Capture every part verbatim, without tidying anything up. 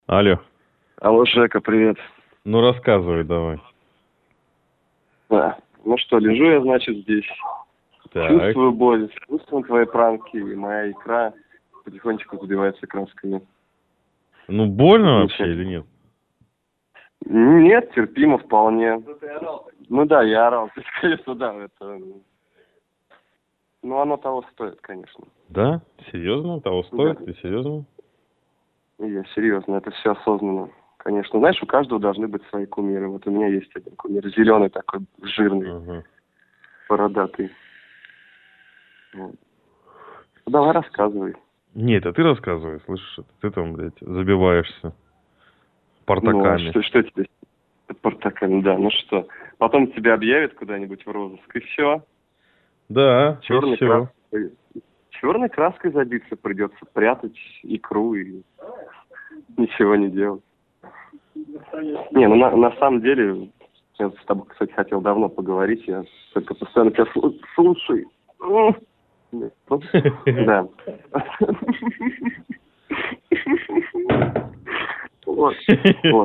Алло. Алло, Жека, привет. Ну, рассказывай давай. Да. Ну что, лежу я, значит, здесь. Так. Чувствую боль, чувствую твои пранки, и моя икра потихонечку забивается красками. Ну, больно вообще или нет? Нет, терпимо вполне. Ну да, я орал. То есть, конечно, да, это... Ну, оно того стоит, конечно. Да? Серьезно? Того стоит? Да. Ты серьезно? Я серьезно, это все осознанно. Конечно, знаешь, у каждого должны быть свои кумиры. Вот у меня есть один кумир, зеленый такой, жирный, Ага. бородатый. Вот. Ну, давай рассказывай. Нет, а ты рассказывай, слышишь? Ты там, блядь, забиваешься Ну, а портаками. что, что тебе с портаками, да, ну что? Потом тебя объявят куда-нибудь в розыск, и все. Да, Черной и все. краской, черной краской забиться придется, прятать икру и ничего не делать. Не, ну на, на самом деле, я с тобой, кстати, хотел давно поговорить, я только постоянно тебя слу- слушаю. Да. Вот. Вот.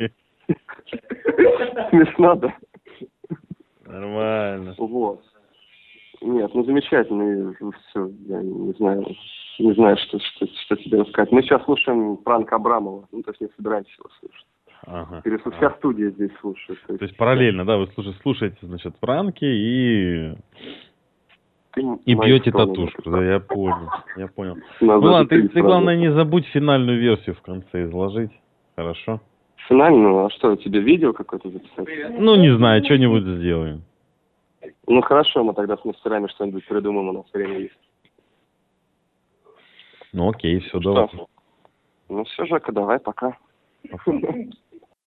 Смешно, да? Нормально. Вот. Нет, ну замечательно, все, я не знаю, не знаю, что, что, что тебе рассказать. Мы сейчас слушаем Франка Абрамова, ну, то есть не собираемся его слушать. Ага. Или вся ага. студия здесь слушает. То есть, То есть параллельно, да, вы слушаете, слушаете, значит, пранки и... ты И мои бьете стоны, татушку, ну, да, я понял, я понял. надо Ну ладно, ты, три ты сразу. главное не забудь финальную версию в конце изложить, хорошо? Финально, а что, тебе видео какое-то записать? Ну, не знаю, что-нибудь сделаем. Ну хорошо, мы тогда с мастерами что-нибудь придумаем, у нас время есть. Ну окей, все, Что? давай. Ну все, Жека, давай, пока. Пока.